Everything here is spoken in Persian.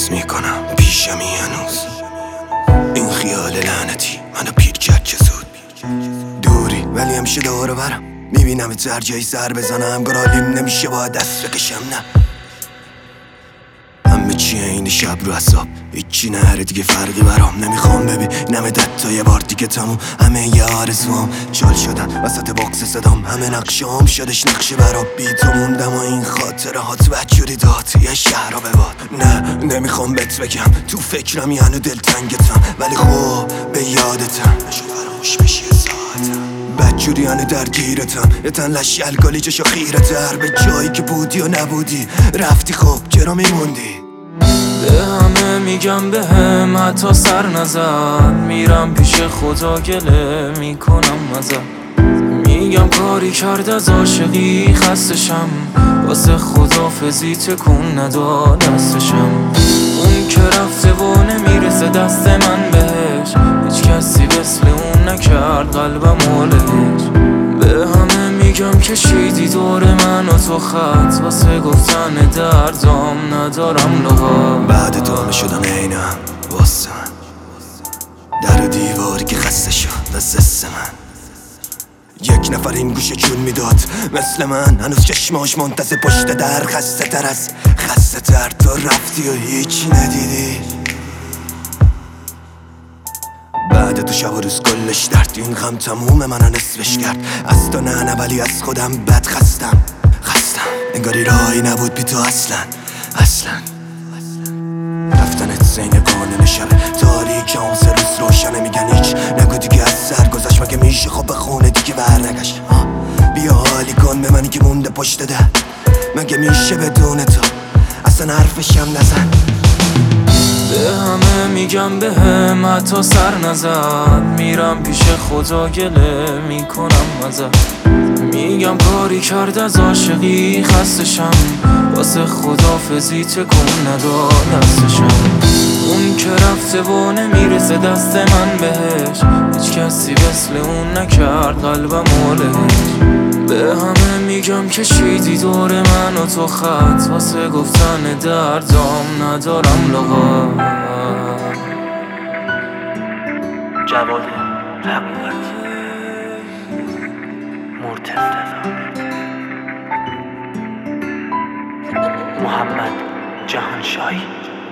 حس میکنم پیشمی هنوز این خیال لعنتی منو پیر کرد که زود دوری ولی همیشه دور برم میبینم هر جایی سر بزنم گرالیم نمیشه باید دست بکشم نه همه چی این شب رو حساب هیچی نهره دیگه فرقی برام نمیخوام ببینم تا یه بار دیگه تموم همه یه آرزوام چال شدن وسط باکس صدام همه نقشام شدش نقشه برام بی تو موندم و این خاطره هات بدجوری داد یه شهر رو بباد نه نمیخوام بهت بگم تو فکرم یعنی دلتنگتم ولی خب به یادتم نشد فراموش بشی ساعتم بدجوری یعنی درگیرتم یه تن لشی الگالی چشا خیرتر به جایی که بودی و نبودی رفتی خب چرا میموندی به همه میگم به هم حتی سر نزن میرم پیش خدا گله میکنم ازت میگم کاری کرد از عاشقی خستشم واسه خدافزی تکون نداد دستشم اون که رفته و نمیرسه دست من بهش هیچ کسی مثل اون نکرد قلبم حالش به همه میگم کشیدی دور من و تو خط واسه گفتن دردام ندارم لغات بعد تو همه شدم اینم واسه من در و دیواری که خسته شد از دست من یک نفر این گوشه جون میداد مثل من هنوز چشماش منتظر پشت در خسته تر از خسته تر تو رفتی و هیچی ندیدی بعد تو شب و روز کلش درد این غم تموم منو نصفش کرد از تو نه ولی از خودم بد خستم انگاری راهی نبود بی تو اصلا رفتنت زین قانون شب تاریک اون سه روز روشنه میگن هیچ نگو دیگه از سر گذشت مگه میشه خب بخونه دیگه برنگشت بیا حالی کن به منی که مونده پشت در مگه میشه بدون تو اصلا حرفشم نزن به همه میگم به هم حتی سر نزن میرم پیش خدا گله میکنم ازت میگم کاری کرد از عاشقی خستشم واسه خدافزی تکون نداد دستشم اون که رفته و نمیرسه دست من بهش هیچ کسی مثل اون نکرد قلبم حالش به همه میگم کشیدی دور من و تو خط واسه گفتن دردام ندارم لغات جواد حقیقت مرتضی محمد جهانشاهی